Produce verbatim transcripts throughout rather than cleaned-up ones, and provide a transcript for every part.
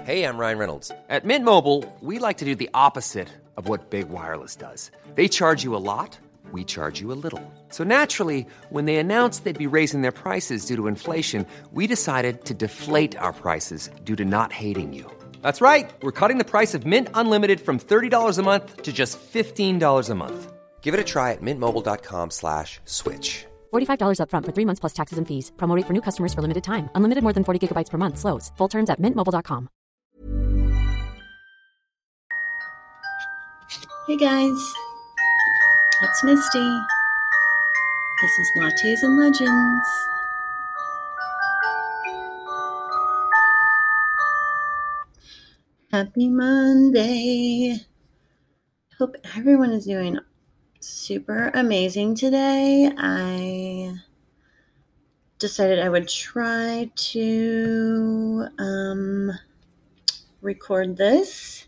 Hey, I'm Ryan Reynolds. At Mint Mobile, we like to do the opposite of what Big Wireless does. They charge you a lot, we charge you a little. So naturally, when they announced they'd be raising their prices due to inflation, we decided to deflate our prices due to not hating you. That's right. We're cutting the price of Mint Unlimited from thirty dollars a month to just fifteen dollars a month. Give it a try at mintmobile.com slash switch. forty-five dollars up front for three months plus taxes and fees. Promo rate for new customers for limited time. Unlimited more than forty gigabytes per month. Slows full terms at mint mobile dot com. Hey guys, it's Misty. This is Lattes and Legends. Happy Monday. Hope everyone is doing super amazing today. I decided I would try to um, record this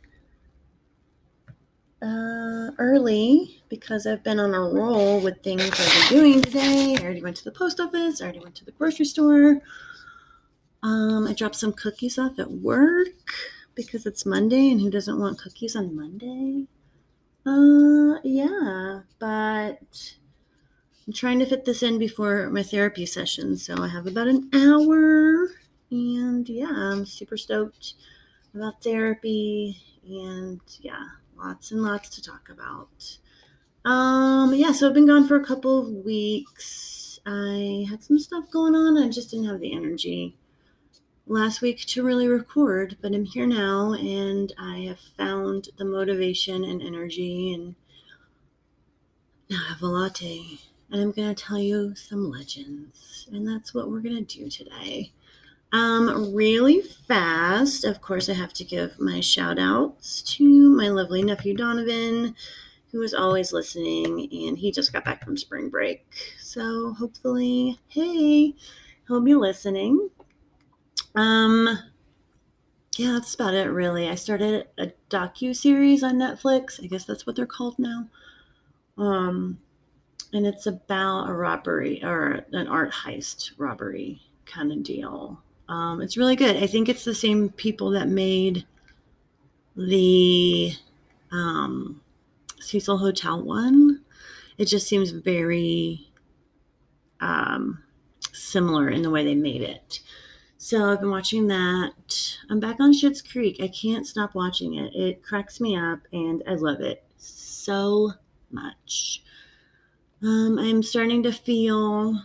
uh, early because I've been on a roll with things I've been doing today. I already went to the post office. I already went to the grocery store. Um, I dropped some cookies off at work because it's Monday, and who doesn't want cookies on Monday? Uh, yeah, but I'm trying to fit this in before my therapy session, so I have about an hour, and yeah, I'm super stoked about therapy, and yeah, lots and lots to talk about. Um, yeah, so I've been gone for a couple of weeks. I had some stuff going on. I just didn't have the energy last week to really record, but I'm here now, and I have found the motivation and energy, and now I have a latte, and I'm going to tell you some legends, and that's what we're going to do today. Um, really fast, of course, I have to give my shout outs to my lovely nephew Donovan, who is always listening, and he just got back from spring break. So hopefully, hey, he'll be listening. Um, yeah, that's about it, really. I started a docu-series on Netflix. I guess that's what they're called now. Um, and it's about a robbery or an art heist robbery kind of deal. Um, it's really good. I think it's the same people that made the um, Cecil Hotel one. It just seems very um, similar in the way they made it. So I've been watching that. I'm back on Schitt's Creek. I can't stop watching it. It cracks me up, and I love it so much. Um, I'm starting to feel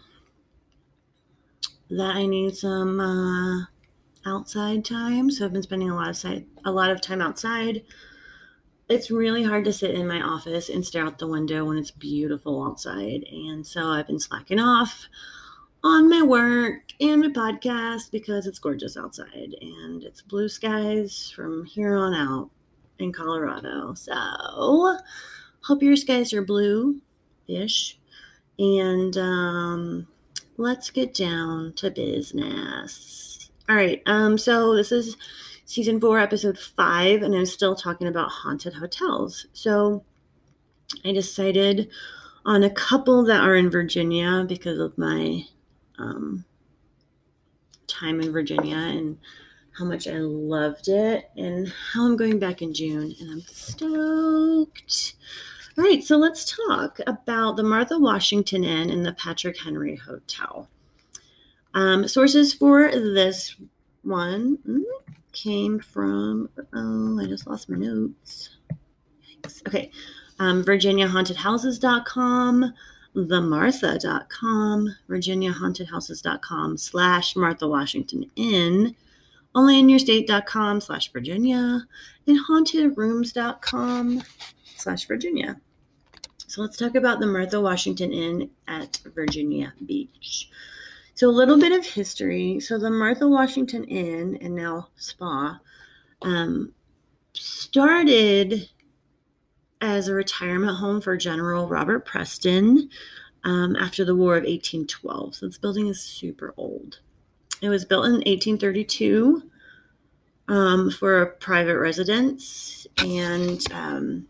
that I need some uh, outside time. So I've been spending a lot of side, a lot of time outside. It's really hard to sit in my office and stare out the window when it's beautiful outside. And so I've been slacking off on my work and my podcast because it's gorgeous outside and it's blue skies from here on out in Colorado. So hope your skies are blue-ish. And um, let's get down to business. All right. Um, so this is season four, episode five, and I'm still talking about haunted hotels. So I decided on a couple that are in Virginia because of my um, time in Virginia and how much I loved it and how I'm going back in June, and I'm stoked. All right, so let's talk about the Martha Washington Inn and the Patrick Henry Hotel. Um, sources for this one came from, oh, I just lost my notes. Thanks. Okay, um, virginia haunted houses dot com, the martha dot com, virginia haunted houses dot com slash Martha Washington Inn, only in your state dot com slash Virginia, and haunted rooms dot com slash Virginia. So let's talk about the Martha Washington Inn at Virginia Beach. So a little bit of history. So the Martha Washington Inn, and now Spa, um, started as a retirement home for General Robert Preston um, after the War of eighteen twelve. So this building is super old. It was built in eighteen thirty-two um, for a private residence, and um,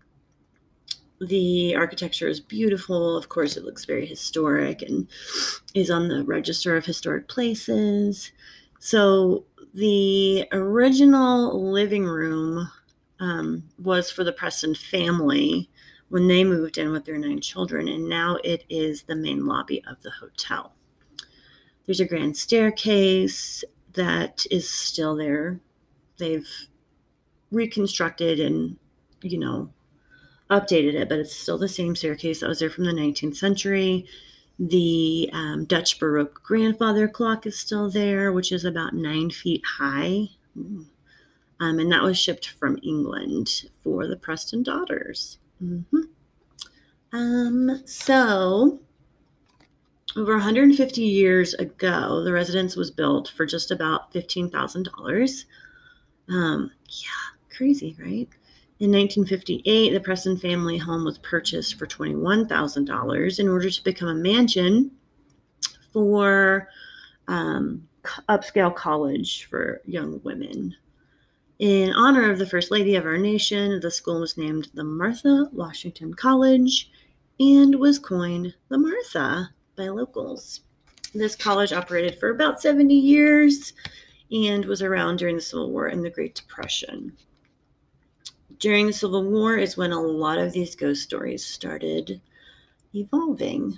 the architecture is beautiful. Of course, it looks very historic and is on the Register of Historic Places. So the original living room um, was for the Preston family when they moved in with their nine children, and now it is the main lobby of the hotel. There's a grand staircase that is still there. They've reconstructed and, you know, updated it, but it's still the same staircase that was there from the nineteenth century. The um, Dutch Baroque grandfather clock is still there, which is about nine feet high. Um, and that was shipped from England for the Preston daughters. Mm-hmm. Um, so, over one hundred fifty years ago, the residence was built for just about fifteen thousand dollars. Um, yeah, crazy, right? In nineteen fifty-eight, the Preston family home was purchased for twenty-one thousand dollars in order to become a mansion for um, upscale college for young women. In honor of the First Lady of our nation, the school was named the Martha Washington College and was coined the Martha by locals. This college operated for about seventy years and was around during the Civil War and the Great Depression. During the Civil War is when a lot of these ghost stories started evolving.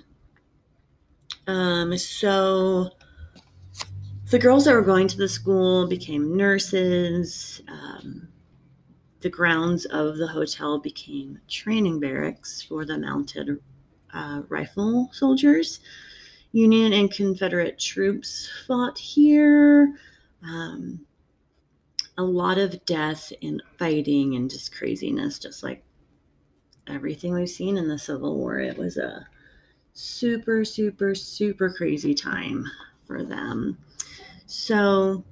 Um, so the girls that were going to the school became nurses. Um, the grounds of the hotel became training barracks for the mounted uh, rifle soldiers. Union and Confederate troops fought here. Um, a lot of death and fighting and just craziness, just like everything we've seen in the Civil War. It was a super, super, super crazy time for them. So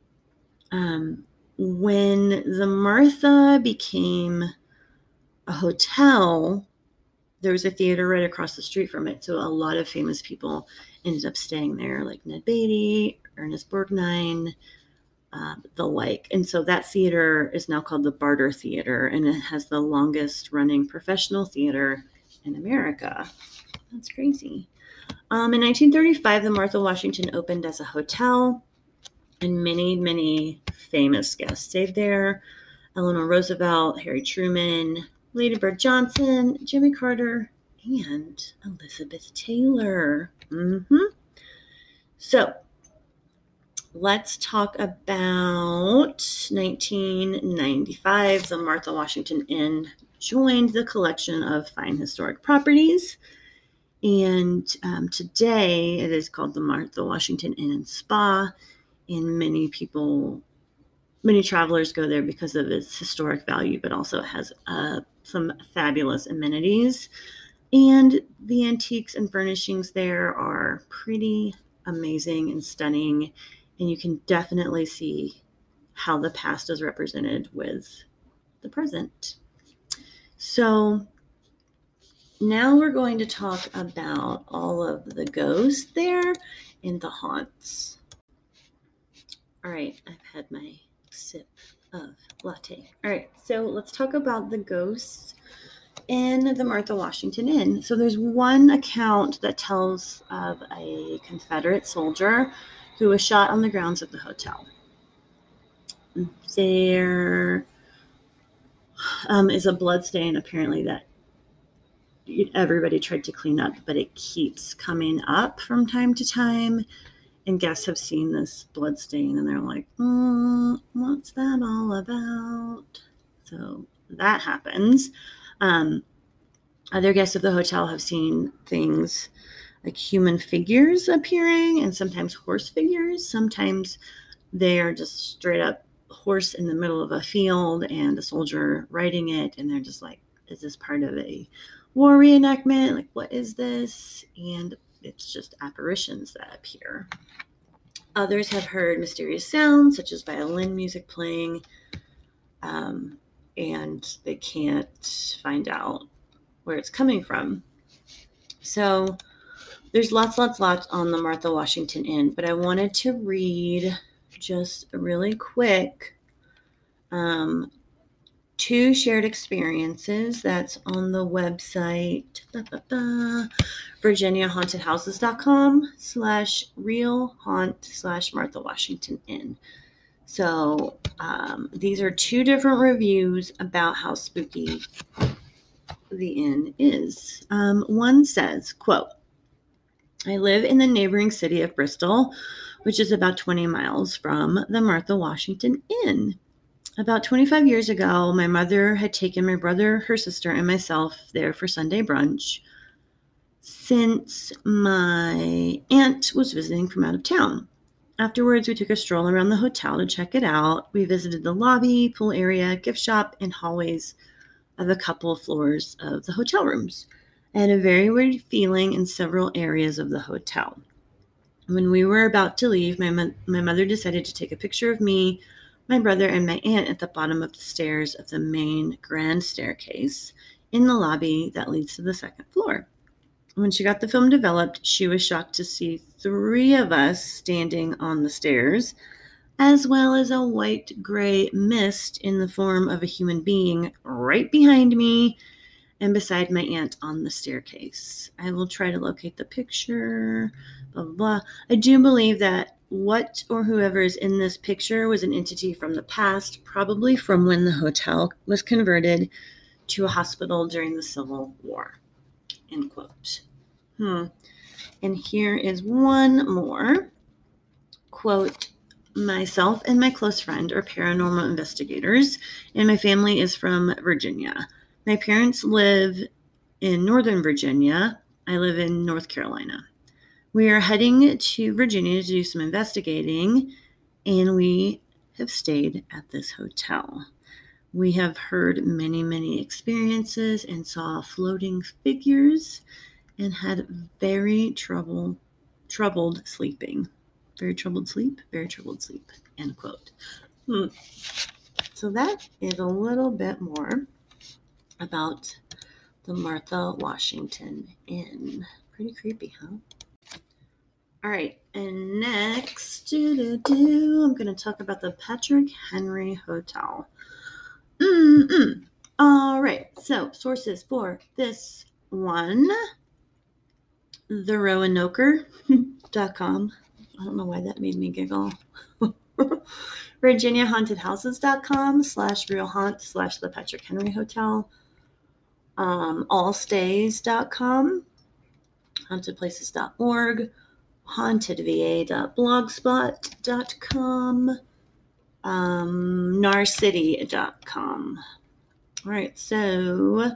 um, when the Martha became a hotel, there was a theater right across the street from it. So a lot of famous people ended up staying there, like Ned Beatty, Ernest Borgnine, uh, the like. And so that theater is now called the Barter Theater, and it has the longest running professional theater in America. That's crazy. Um, in nineteen thirty-five, the Martha Washington opened as a hotel, and many, many famous guests stayed there. Eleanor Roosevelt, Harry Truman, Lady Bird Johnson, Jimmy Carter, and Elizabeth Taylor. Mm-hmm. So let's talk about nineteen ninety-five. The Martha Washington Inn joined the collection of fine historic properties. And um, today it is called the Martha Washington Inn and Spa. And many people, many travelers go there because of its historic value, but also it has uh, some fabulous amenities. And the antiques and furnishings there are pretty amazing and stunning. And you can definitely see how the past is represented with the present. So now we're going to talk about all of the ghosts there and the haunts. All right, I've had my sip of latte. All right, so let's talk about the ghosts in the Martha Washington Inn. So there's one account that tells of a Confederate soldier who was shot on the grounds of the hotel. There um, is a blood stain, apparently, that everybody tried to clean up, but it keeps coming up from time to time. And guests have seen this blood stain, and they're like, mm, what's that all about? So that happens. Um, other guests of the hotel have seen things like human figures appearing, and sometimes horse figures. Sometimes they are just straight up horse in the middle of a field and a soldier riding it, and they're just like, is this part of a war reenactment? Like, what is this? And it's just apparitions that appear. Others have heard mysterious sounds, such as violin music playing, um, and they can't find out where it's coming from. So there's lots, lots, lots on the Martha Washington Inn, but I wanted to read just really quick um, two shared experiences. That's on the website, da, da, da, virginia haunted houses dot com slash real haunt slash Martha Washington Inn. So um, these are two different reviews about how spooky the inn is. Um, one says, quote, I live in the neighboring city of Bristol, which is about twenty miles from the Martha Washington Inn. About twenty-five years ago, my mother had taken my brother, her sister, and myself there for Sunday brunch since my aunt was visiting from out of town. Afterwards, we took a stroll around the hotel to check it out. We visited the lobby, pool area, gift shop, and hallways of a couple of floors of the hotel rooms. I had a very weird feeling in several areas of the hotel. When we were about to leave, my, mo- my mother decided to take a picture of me, my brother, and my aunt at the bottom of the stairs of the main grand staircase in the lobby that leads to the second floor. When she got the film developed, she was shocked to see three of us standing on the stairs, as well as a white-gray mist in the form of a human being right behind me and beside my aunt on the staircase. I will try to locate the picture, blah, blah, blah. I do believe that what or whoever is in this picture was an entity from the past, probably from when the hotel was converted to a hospital during the Civil War, end quote. Hmm. And here is one more. Quote, myself and my close friend are paranormal investigators, and my family is from Virginia. My parents live in Northern Virginia. I live in North Carolina. We are heading to Virginia to do some investigating, and we have stayed at this hotel. We have heard many, many experiences and saw floating figures and had very trouble, troubled sleeping. Very troubled sleep, very troubled sleep, end quote. Hmm. So that is a little bit more about the Martha Washington Inn. Pretty creepy, huh? All right, and next, doo-doo-doo, I'm going to talk about the Patrick Henry Hotel. Mm-mm. All right, so sources for this one, the roanoker dot com. I don't know why that made me giggle. virginia haunted houses dot com slash real haunt slash the Patrick Henry Hotel. Um, all stays dot com, haunted places dot org, haunted v a dot blogspot dot com, um, narcity dot com. All right, so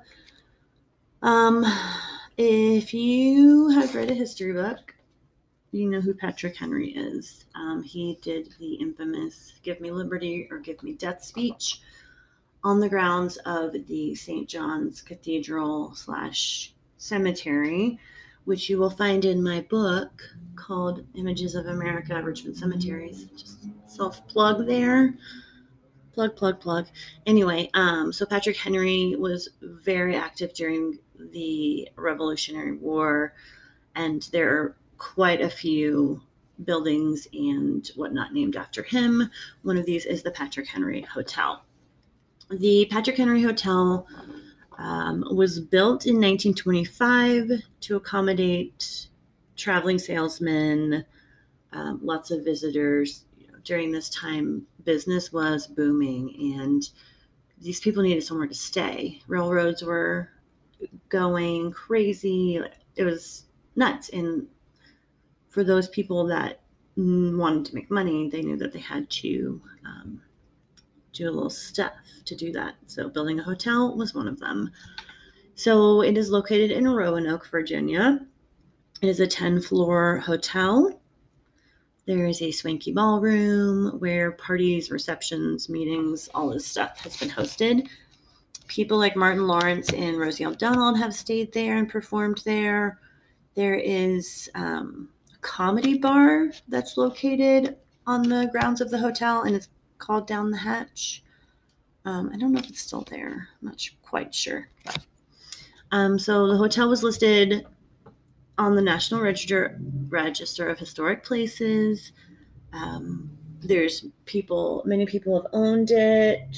um, if you have read a history book, you know who Patrick Henry is. Um, he did the infamous Give Me Liberty or Give Me Death speech on the grounds of the Saint John's Cathedral slash cemetery, which you will find in my book called Images of America, Richmond Cemeteries. Just self-plug there. Plug, plug, plug. Anyway, um, so Patrick Henry was very active during the Revolutionary War, and there are quite a few buildings and whatnot named after him. One of these is the Patrick Henry Hotel. The Patrick Henry Hotel um, was built in nineteen twenty-five to accommodate traveling salesmen, um, lots of visitors. You know, during this time, business was booming, and these people needed somewhere to stay. Railroads were going crazy. It was nuts. And for those people that wanted to make money, they knew that they had to um, do a little stuff to do that. So building a hotel was one of them. So it is located in Roanoke, Virginia. It is a ten-floor hotel. There is a swanky ballroom where parties, receptions, meetings, all this stuff has been hosted. People like Martin Lawrence and Rosie O'Donnell have stayed there and performed there. There is um, a comedy bar that's located on the grounds of the hotel, and it's called Down the Hatch. Um, I don't know if it's still there. I'm not quite sure. But, um, so the hotel was listed on the National Register, Register of Historic Places. Um, there's people, many people have owned it.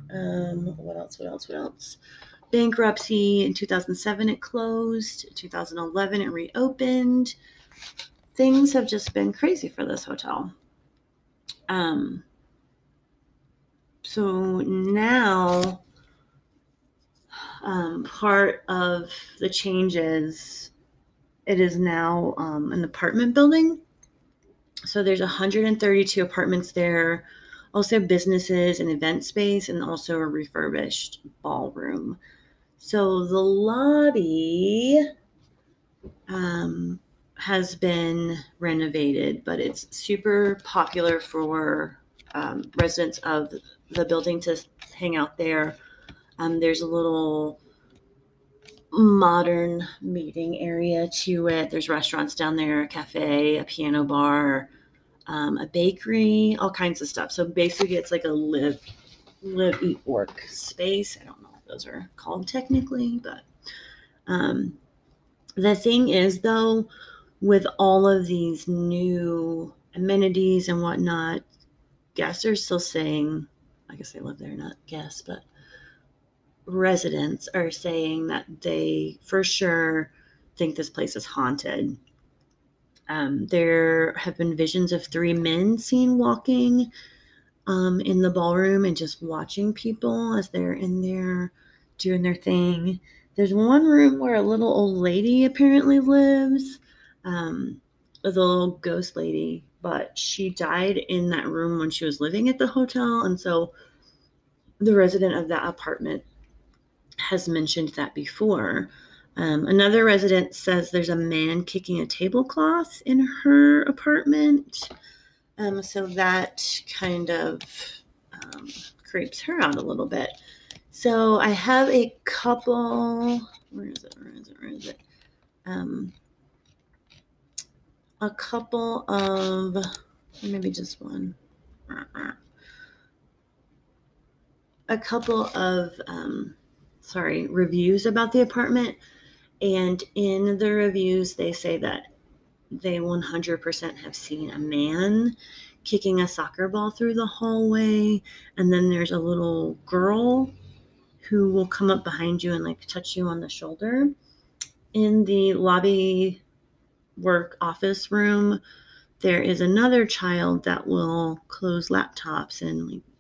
Um, what else? What else? What else? Bankruptcy in two thousand seven, it closed. In two thousand eleven, it reopened. Things have just been crazy for this hotel. Um, so now, um, part of the changes, it is now um, an apartment building. So there's one hundred thirty-two apartments there, also businesses and event space, and also a refurbished ballroom. So the lobby um, has been renovated, but it's super popular for um, residents of the building to hang out there. Um, there's a little modern meeting area to it. There's restaurants down there, a cafe, a piano bar, um, a bakery, all kinds of stuff. So basically it's like a live, live, eat, work space. I don't know what those are called technically, but um, the thing is though, with all of these new amenities and whatnot, guests are still saying, I guess they live there, not guests, but residents are saying that they for sure think this place is haunted. Um, there have been visions of three men seen walking um, in the ballroom and just watching people as they're in there doing their thing. There's one room where a little old lady apparently lives, um, the little ghost lady, but she died in that room when she was living at the hotel. And so the resident of that apartment has mentioned that before. Um, another resident says there's a man kicking a tablecloth in her apartment. Um, so that kind of um, creeps her out a little bit. So I have a couple, where is it, where is it, where is it? Um, a couple of, maybe just one. A couple of, um, sorry, reviews about the apartment. And in the reviews, they say that they one hundred percent have seen a man kicking a soccer ball through the hallway. And then there's a little girl who will come up behind you and like touch you on the shoulder. In the lobby work office room, there is another child that will close laptops and like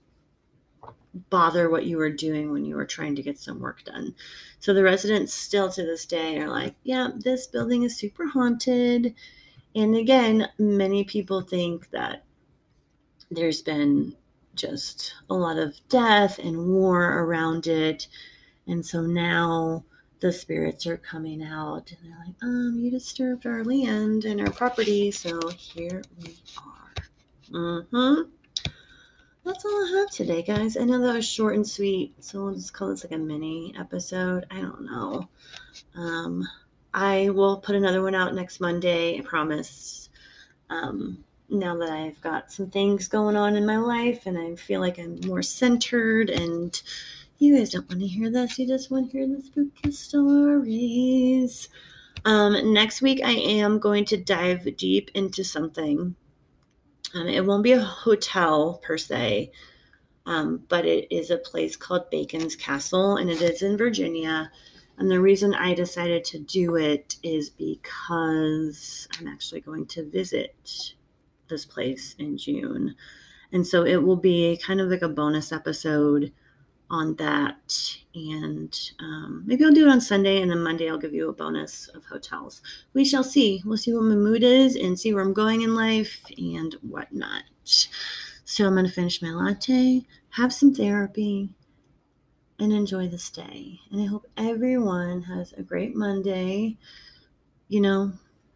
bother what you were doing when you were trying to get some work done. So the residents still to this day are like, yeah, this building is super haunted. And again, many people think that there's been just a lot of death and war around it. And so now the spirits are coming out and they're like, um, you disturbed our land and our property. So here we are. Mm-hmm. That's all I have today, guys. I know that was short and sweet, so we'll just call this like a mini episode. I don't know. Um, I will put another one out next Monday, I promise. Um, now that I've got some things going on in my life and I feel like I'm more centered, and you guys don't want to hear this. You just want to hear the spooky stories. Um, next week, I am going to dive deep into something. Um, it won't be a hotel per se, um, but it is a place called Bacon's Castle, and it is in Virginia. And the reason I decided to do it is because I'm actually going to visit this place in June. And so it will be kind of like a bonus episode on that. And um, maybe I'll do it on Sunday, and then Monday I'll give you a bonus of hotels. We shall see. We'll see what my mood is and see where I'm going in life and whatnot. So I'm going to finish my latte, have some therapy, and enjoy this day. And I hope everyone has a great Monday. You know,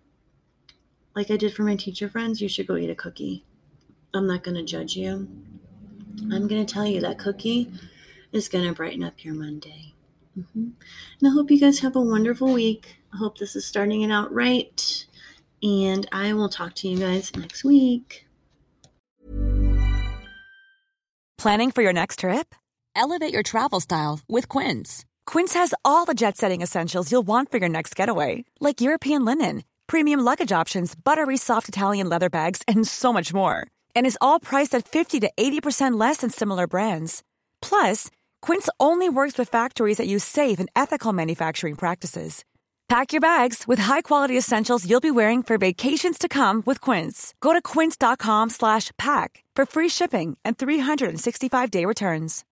like I did for my teacher friends, you should go eat a cookie. I'm not going to judge you. I'm going to tell you that cookie is going to brighten up your Monday. Mm-hmm. And I hope you guys have a wonderful week. I hope this is starting it out right. And I will talk to you guys next week. Planning for your next trip? Elevate your travel style with Quince. Quince has all the jet-setting essentials you'll want for your next getaway, like European linen, premium luggage options, buttery soft Italian leather bags, and so much more. And is all priced at fifty to eighty percent less than similar brands. Plus, Quince only works with factories that use safe and ethical manufacturing practices. Pack your bags with high-quality essentials you'll be wearing for vacations to come with Quince. Go to quince.com slash pack for free shipping and three sixty-five day returns.